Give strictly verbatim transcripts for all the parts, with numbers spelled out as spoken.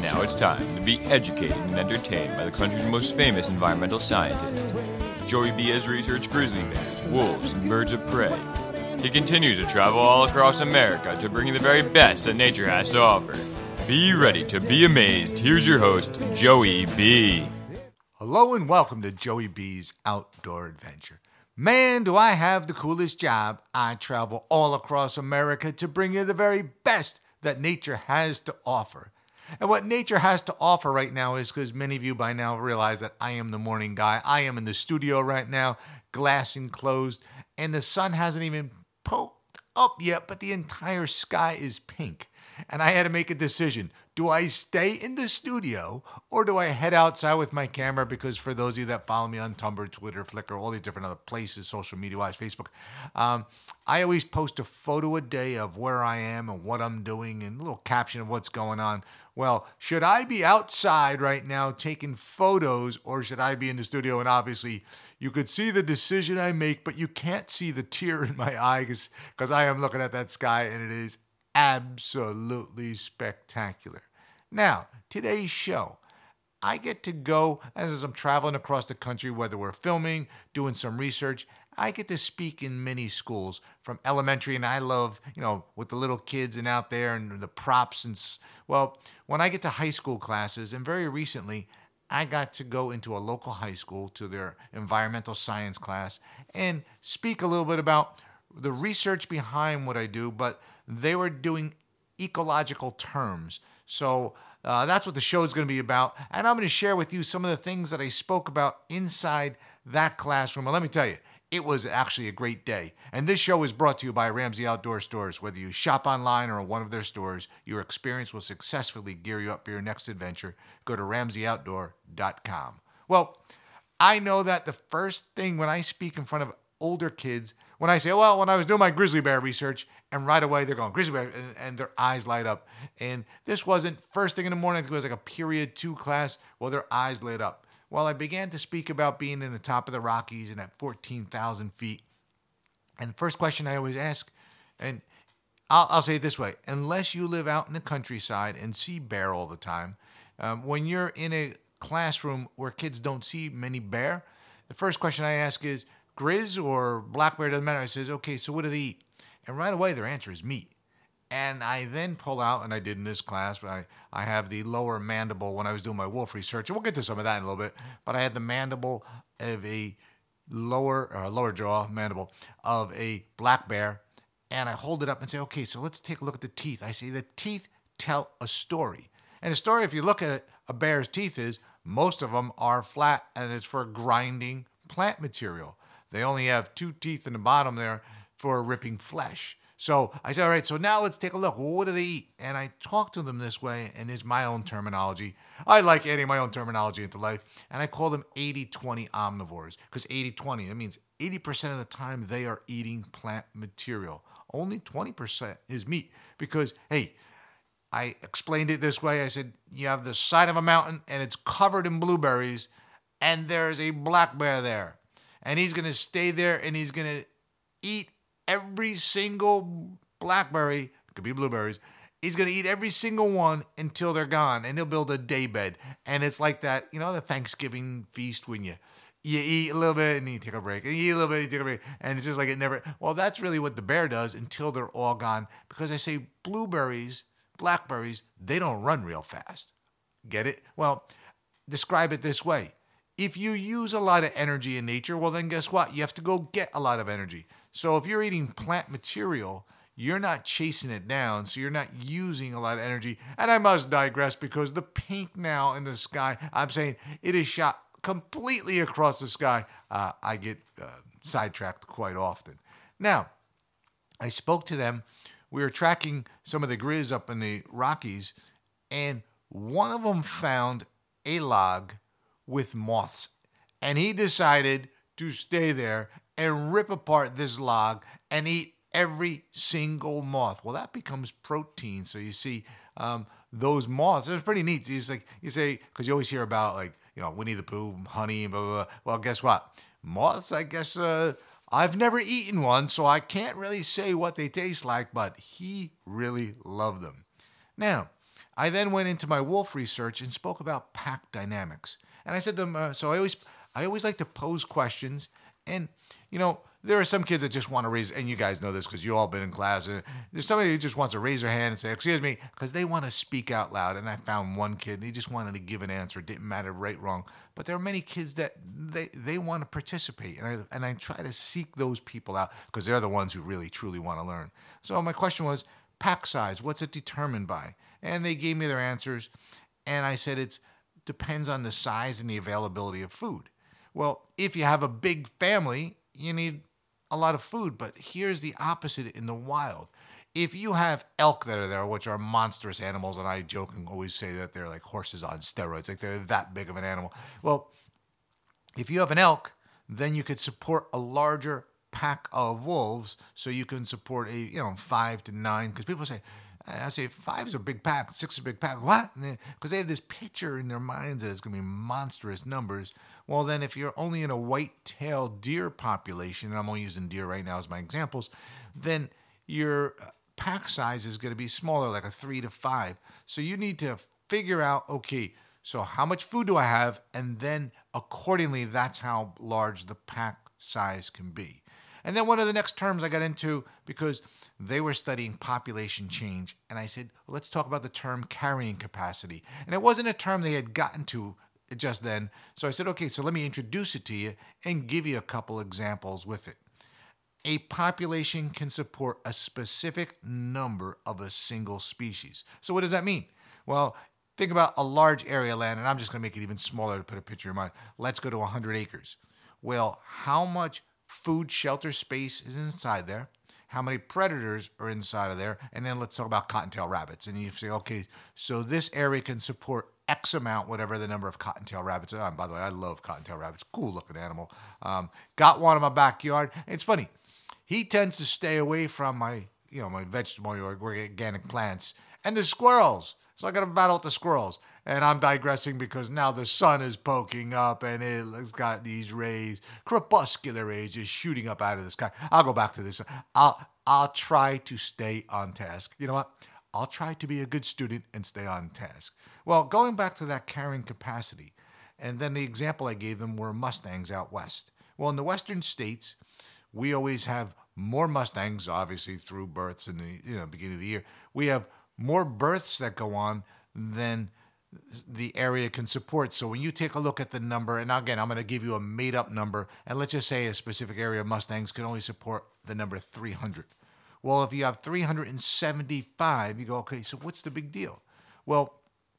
Now it's time to be educated and entertained by the country's most famous environmental scientist. Joey B has researched grizzly bears, wolves, and birds of prey. He continues to travel all across America to bring you the very best that nature has to offer. Be ready to be amazed. Here's your host, Joey B. Hello and welcome to Joey B's Outdoor Adventure. Man, do I have the coolest job. I travel all across America to bring you the very best that nature has to offer. And what nature has to offer right now is, because many of you by now realize that I am the morning guy. I am in the studio right now, glass enclosed, and the sun hasn't even poked up yet, but the entire sky is pink. And I had to make a decision. Do I stay in the studio or do I head outside with my camera? Because for those of you that follow me on Tumblr, Twitter, Flickr, all these different other places, social media-wise, Facebook, um, I always post a photo a day of where I am and what I'm doing and a little caption of what's going on. Well, should I be outside right now taking photos or should I be in the studio? And obviously, you could see the decision I make, but you can't see the tear in my eye because I am looking at that sky and it is absolutely spectacular. Now, today's show, I get to go, as I'm traveling across the country, whether we're filming, doing some research, I get to speak in many schools from elementary, and I love, you know, with the little kids and out there and the props. And, well, when I get to high school classes, and very recently, I got to go into a local high school to their environmental science class and speak a little bit about the research behind what I do, but they were doing ecological terms. So uh, that's what the show is going to be about. And I'm going to share with you some of the things that I spoke about inside that classroom. And let me tell you, it was actually a great day. And this show is brought to you by Ramsey Outdoor Stores. Whether you shop online or in one of their stores, your experience will successfully gear you up for your next adventure. Go to ramsey outdoor dot com. Well, I know that the first thing when I speak in front of older kids, when I say, well, when I was doing my grizzly bear research, and right away they're going, grizzly bear, and, and their eyes light up. And this wasn't first thing in the morning, I think it was like a period two class, well, their eyes lit up. Well, I began to speak about being in the top of the Rockies and at fourteen thousand feet. And the first question I always ask, and I'll, I'll say it this way, unless you live out in the countryside and see bear all the time, um, when you're in a classroom where kids don't see many bear, the first question I ask is, grizz or black bear, doesn't matter. I says, okay, so what do they eat? And right away, their answer is meat. And I then pull out, and I did in this class, but I, I have the lower mandible when I was doing my wolf research. And we'll get to some of that in a little bit. But I had the mandible of a lower, or lower jaw mandible of a black bear. And I hold it up and say, okay, so let's take a look at the teeth. I say the teeth tell a story. And the story, if you look at it, a bear's teeth is, most of them are flat, and it's for grinding plant material. They only have two teeth in the bottom there for ripping flesh. So I said, all right, so now let's take a look. Well, what do they eat? And I talk to them this way, and it's my own terminology. I like adding my own terminology into life, and I call them eighty twenty omnivores, because eighty twenty, that means eighty percent of the time they are eating plant material. Only twenty percent is meat, because, hey, I explained it this way. I said, you have the side of a mountain, and it's covered in blueberries, and there's a black bear there. And he's going to stay there and he's going to eat every single blackberry, it could be blueberries, he's going to eat every single one until they're gone. And he'll build a daybed. And it's like that, you know, the Thanksgiving feast when you, you eat a little bit and then you take a break. And you eat a little bit and you take a break. And it's just like it never, well, that's really what the bear does until they're all gone. Because I say blueberries, blackberries, they don't run real fast. Get it? Well, describe it this way. If you use a lot of energy in nature, well, then guess what? You have to go get a lot of energy. So if you're eating plant material, you're not chasing it down, so you're not using a lot of energy. And I must digress because the pink now in the sky, I'm saying it is shot completely across the sky. Uh, I get uh, sidetracked quite often. Now, I spoke to them. We were tracking some of the grizz up in the Rockies, and one of them found a log with moths. And he decided to stay there and rip apart this log and eat every single moth. Well, that becomes protein. So you see um, those moths. It's pretty neat. It's like you say, because you always hear about like, you know, Winnie the Pooh, honey, blah, blah, blah. Well, guess what? Moths, I guess, uh, I've never eaten one, so I can't really say what they taste like, but he really loved them. Now, I then went into my wolf research and spoke about pack dynamics. And I said to them, uh, so I always, I always like to pose questions. And, you know, there are some kids that just want to raise, and you guys know this because you all been in class. Uh, there's somebody who just wants to raise their hand and say, excuse me, because they want to speak out loud. And I found one kid, and he just wanted to give an answer. It didn't matter right, wrong. But there are many kids that they, they want to participate. And I, and I try to seek those people out because they're the ones who really, truly want to learn. So my question was, pack size, what's it determined by? And they gave me their answers. And I said, it depends on the size and the availability of food. Well, if you have a big family, you need a lot of food, but here's the opposite in the wild. If you have elk that are there, which are monstrous animals, and I joke and always say that they're like horses on steroids, like they're that big of an animal. Well, if you have an elk, then you could support a larger pack of wolves, so you can support a, you know, five to nine, because people say, I say five is a big pack, six is a big pack. What? Because they have this picture in their minds that it's going to be monstrous numbers. Well, then if you're only in a white-tailed deer population, and I'm only using deer right now as my examples, then your pack size is going to be smaller, like a three to five. So you need to figure out, okay, so how much food do I have? And then accordingly, that's how large the pack size can be. And then one of the next terms I got into, because they were studying population change, and I said, well, let's talk about the term carrying capacity. And it wasn't a term they had gotten to just then. So I said, okay, so let me introduce it to you and give you a couple examples with it. A population can support a specific number of a single species. So what does that mean? Well, think about a large area of land, and I'm just going to make it even smaller to put a picture in mind. Let's go to one hundred acres. Well, how much food, shelter, space is inside there? How many predators are inside of there? And then let's talk about cottontail rabbits. And you say, okay, so this area can support X amount, whatever the number of cottontail rabbits are. And by the way, I love cottontail rabbits. Cool looking animal. Um, got one in my backyard. It's funny. He tends to stay away from my, you know, my vegetable or organic plants and the squirrels. So I got to battle with the squirrels. And I'm digressing because now the sun is poking up and it's got these rays, crepuscular rays just shooting up out of the sky. I'll go back to this. I'll, I'll try to stay on task. You know what? I'll try to be a good student and stay on task. Well, going back to that carrying capacity, and then the example I gave them were Mustangs out west. Well, in the western states, we always have more Mustangs, obviously through births in the, you know, beginning of the year. We have more births that go on than the area can support. So when you take a look at the number, and again, I'm going to give you a made-up number, and let's just say a specific area of Mustangs can only support the number three hundred. Well, if you have three hundred seventy-five, you go, okay, so what's the big deal? Well,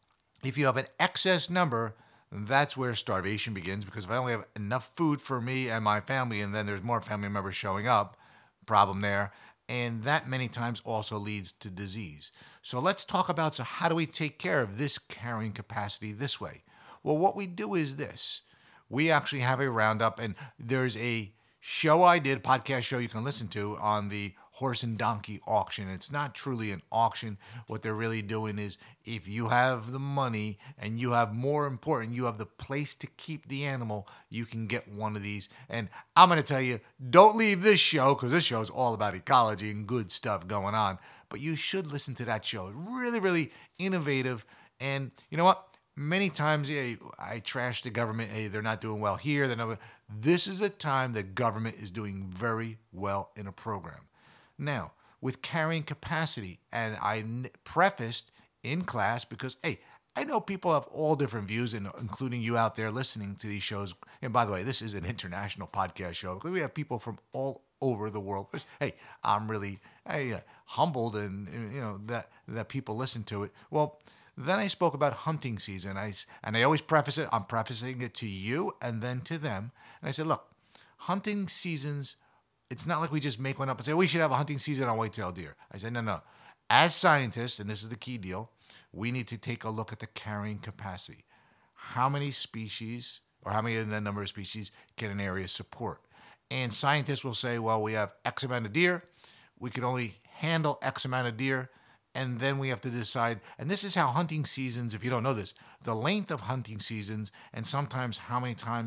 if you have an excess number, that's where starvation begins, because if I only have enough food for me and my family, and then there's more family members showing up, problem there. And that many times also leads to disease. So let's talk about, so how do we take care of this carrying capacity this way? Well, what we do is this. We actually have a roundup, and there's a show I did, podcast show you can listen to on the horse and donkey auction. It's not truly an auction. What they're really doing is, if you have the money and you have, more important, you have the place to keep the animal, you can get one of these. And I'm going to tell you, don't leave this show, because this show is all about ecology and good stuff going on. But you should listen to that show. Really, really innovative. And you know what? Many times, yeah, I trash the government. Hey, they're not doing well here. They're not. This is a time the government is doing very well in a program. Now, with carrying capacity, and I n- prefaced in class because, hey, I know people have all different views, and including you out there listening to these shows. And by the way, this is an international podcast show. We have people from all over the world. Hey, I'm really hey, uh, humbled, and you know that that people listen to it. Well, then I spoke about hunting season. I and I always preface it. I'm prefacing it to you and then to them. And I said, look, hunting seasons. It's not like we just make one up and say, we should have a hunting season on white-tailed deer. I said, no, no. As scientists, and this is the key deal, we need to take a look at the carrying capacity. How many species, or how many of the number of species, can an area support? And scientists will say, well, we have X amount of deer. We can only handle X amount of deer. And then we have to decide, and this is how hunting seasons, if you don't know this, the length of hunting seasons, and sometimes how many times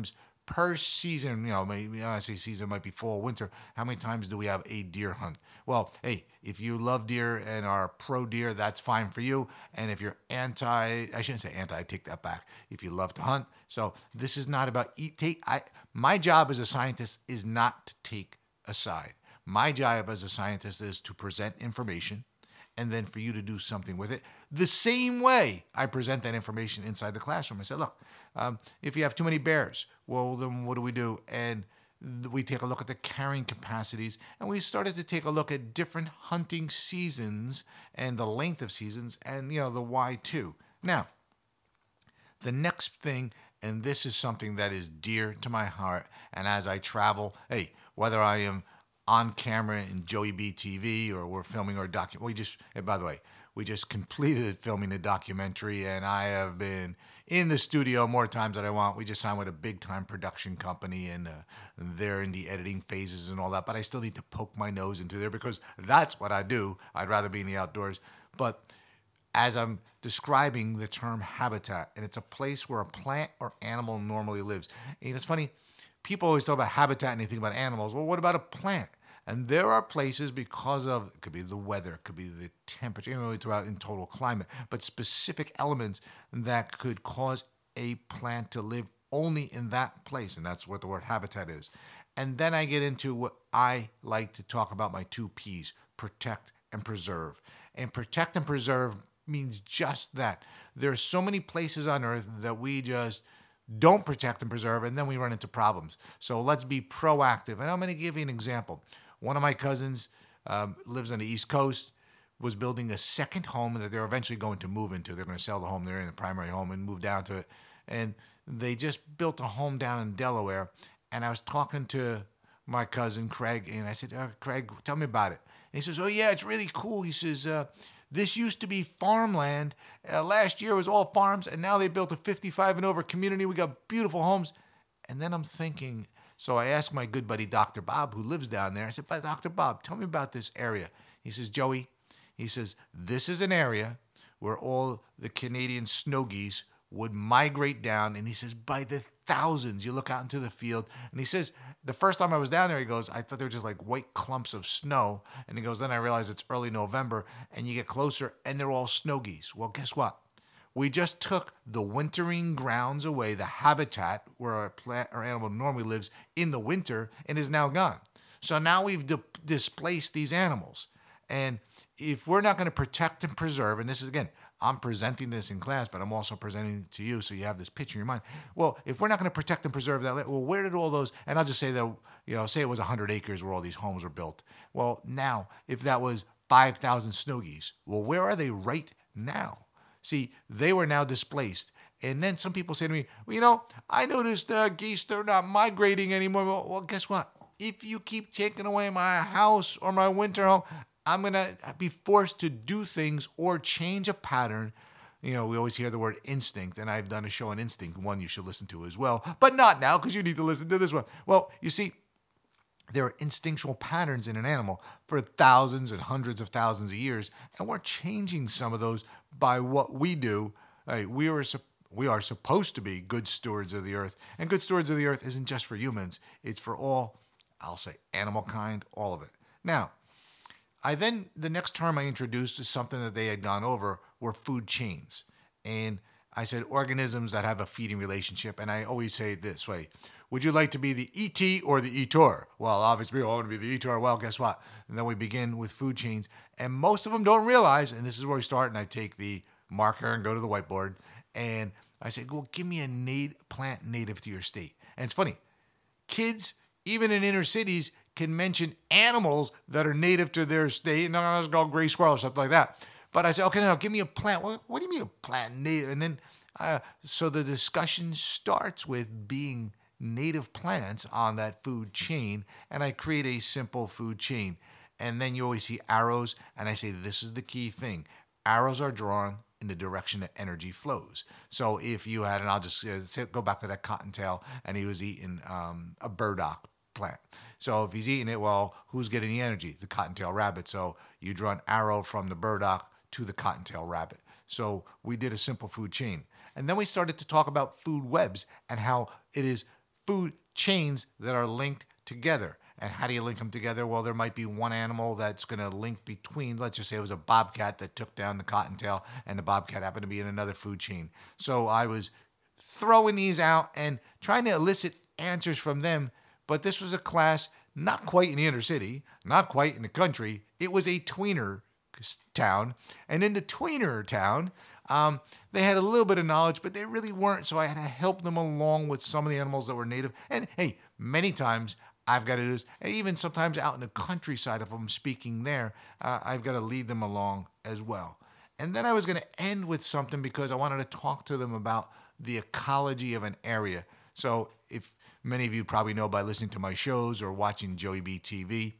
per season, you know, maybe I say season might be fall, winter, how many times do we have a deer hunt? Well, hey, if you love deer and are pro deer, that's fine for you. And if you're anti, I shouldn't say anti, I take that back. If you love to hunt. So this is not about eat, take, I, my job as a scientist is not to take a side. My job as a scientist is to present information and then for you to do something with it. The same way I present that information inside the classroom. I said, look, um, if you have too many bears, well, then what do we do? And th- we take a look at the carrying capacities, and we started to take a look at different hunting seasons and the length of seasons and, you know, the why too. Now, the next thing, and this is something that is dear to my heart, and as I travel, hey, whether I am on camera in Joey B T V or we're filming our docu, we just, and by the way, we just completed filming the documentary, and I have been in the studio more times than I want. We just signed with a big time production company, and uh, they're in the editing phases and all that, but I still need to poke my nose into there because that's what I do. I'd rather be in the outdoors. But as I'm describing the term habitat, and it's a place where a plant or animal normally lives. And it's funny, people always talk about habitat and they think about animals. Well, what about a plant? And there are places because of, it could be the weather, it could be the temperature, you know, throughout in total climate, but specific elements that could cause a plant to live only in that place. And that's what the word habitat is. And then I get into what I like to talk about, my two P's, protect and preserve. And protect and preserve means just that. There are so many places on Earth that we just don't protect and preserve, and then we run into problems. So let's be proactive. And I'm going to give you an example. One of my cousins um, lives on the East Coast, was building a second home that they're eventually going to move into. They're going to sell the home they're in, the primary home, and move down to it. And they just built a home down in Delaware. And I was talking to my cousin, Craig, and I said, oh, Craig, tell me about it. And he says, oh, yeah, it's really cool. He says, uh, this used to be farmland. Uh, last year it was all farms, and now they built a fifty-five and over community. We got beautiful homes. And then I'm thinking, so I asked my good buddy, Doctor Bob, who lives down there. I said, but Doctor Bob, tell me about this area. He says, Joey, he says, this is an area where all the Canadian snow geese would migrate down. And he says, by the thousands, you look out into the field. And he says, the first time I was down there, he goes, I thought they were just like white clumps of snow. And he goes, then I realized it's early November and you get closer and they're all snow geese. Well, guess what? We just took the wintering grounds away, the habitat where a plant or animal normally lives in the winter, and is now gone. So now we've di- displaced these animals. And if we're not going to protect and preserve, and this is, again, I'm presenting this in class, but I'm also presenting it to you so you have this picture in your mind. Well, if we're not going to protect and preserve that, well, where did all those, and I'll just say that, you know, say it was one hundred acres where all these homes were built. Well, now, if that was five thousand snow geese, well, where are they right now? See, they were now displaced. And then some people say to me, well, you know, I noticed uh, geese, they're not migrating anymore. Well, well, guess what? If you keep taking away my house or my winter home, I'm going to be forced to do things or change a pattern. You know, we always hear the word instinct, and I've done a show on instinct, one you should listen to as well, but not now because you need to listen to this one. Well, you see, there are instinctual patterns in an animal for thousands and hundreds of thousands of years, and we're changing some of those by what we do. Hey, we are we are supposed to be good stewards of the earth, and good stewards of the earth isn't just for humans; it's for all, I'll say, animal kind, all of it. Now, I then the next term I introduced is something that they had gone over were food chains, and I said organisms that have a feeding relationship, and I always say it this way. Would you like to be the E T or the eater? Well, obviously, we all want to be the eater. Well, guess what? And then we begin with food chains. And most of them don't realize, and this is where we start, and I take the marker and go to the whiteboard, and I say, well, give me a nat- plant native to your state. And it's funny. Kids, even in inner cities, can mention animals that are native to their state. No, let's go gray squirrel or something like that. But I say, okay, now give me a plant. What, what do you mean a plant native? And then, uh, so the discussion starts with being native plants on that food chain, and I create a simple food chain. And then you always see arrows, and I say this is the key thing. Arrows are drawn in the direction that energy flows. So if you had, and I'll just uh, say, go back to that cottontail, and he was eating um, a burdock plant. So if he's eating it, well, who's getting the energy? The cottontail rabbit. So you draw an arrow from the burdock to the cottontail rabbit. So we did a simple food chain. And then we started to talk about food webs and how it is food chains that are linked together. And how do you link them together? Well, there might be one animal that's going to link between, let's just say it was a bobcat that took down the cottontail, and the bobcat happened to be in another food chain. So I was throwing these out and trying to elicit answers from them. But this was a class not quite in the inner city, not quite in the country. It was a tweener town. And in the tweener town, um, they had a little bit of knowledge, but they really weren't. So I had to help them along with some of the animals that were native. And hey, many times I've got to do this. And even sometimes out in the countryside, if I'm speaking there, uh, I've got to lead them along as well. And then I was going to end with something because I wanted to talk to them about the ecology of an area. So if many of you probably know by listening to my shows or watching Joey B T V,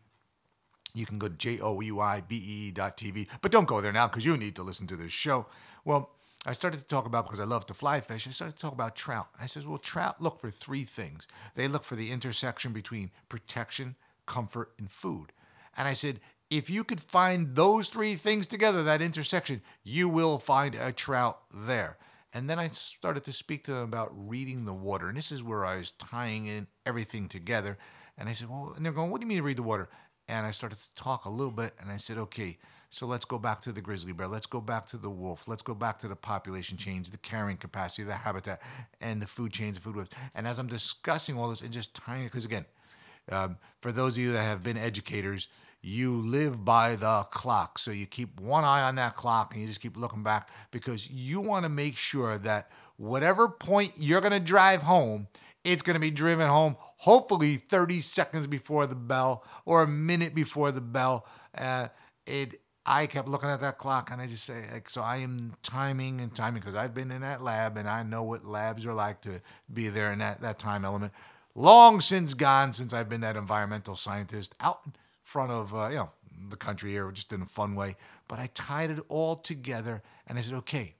you can go to J O E Y B E E dot T V. But don't go there now because you need to listen to this show. Well, I started to talk about, because I love to fly fish, I started to talk about trout. I said, well, trout look for three things. They look for the intersection between protection, comfort, and food. And I said, if you could find those three things together, that intersection, you will find a trout there. And then I started to speak to them about reading the water. And this is where I was tying in everything together. And I said, well, and they're going, what do you mean read the water? And I started to talk a little bit. And I said, okay, so let's go back to the grizzly bear. Let's go back to the wolf. Let's go back to the population change, the carrying capacity, the habitat, and the food chains, the food webs. And as I'm discussing all this and just tying it, because again, um, for those of you that have been educators, you live by the clock. So you keep one eye on that clock and you just keep looking back because you want to make sure that whatever point you're going to drive home, it's going to be driven home hopefully thirty seconds before the bell or a minute before the bell. Uh, it. I kept looking at that clock and I just say, like, so I am timing and timing because I've been in that lab and I know what labs are like to be there in that, that time element. Long since gone since I've been that environmental scientist out in front of, uh, you know, the country here, just in a fun way. But I tied it all together and I said, okay,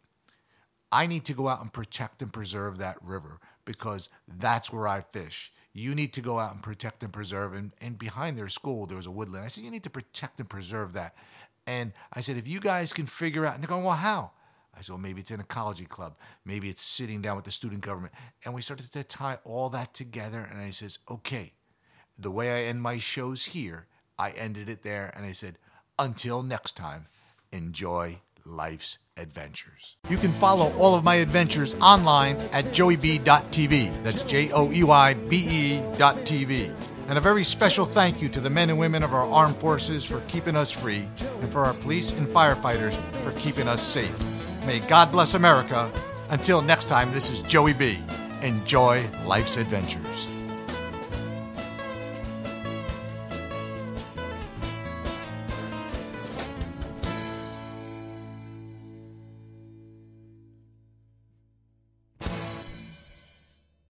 I need to go out and protect and preserve that river because that's where I fish. You need to go out and protect and preserve. And, and behind their school, there was a woodland. I said, you need to protect and preserve that. And I said, if you guys can figure out, and they're going, well, how? I said, well, maybe it's an ecology club. Maybe it's sitting down with the student government. And we started to tie all that together. And I says, okay, the way I end my shows here, I ended it there. And I said, until next time, enjoy life's adventures. You can follow all of my adventures online at joey b dot t v. That's J O E Y B E dot T V. And a very special thank you to the men and women of our armed forces for keeping us free and for our police and firefighters for keeping us safe. May God bless America. Until next time, this is Joey B. Enjoy life's adventures.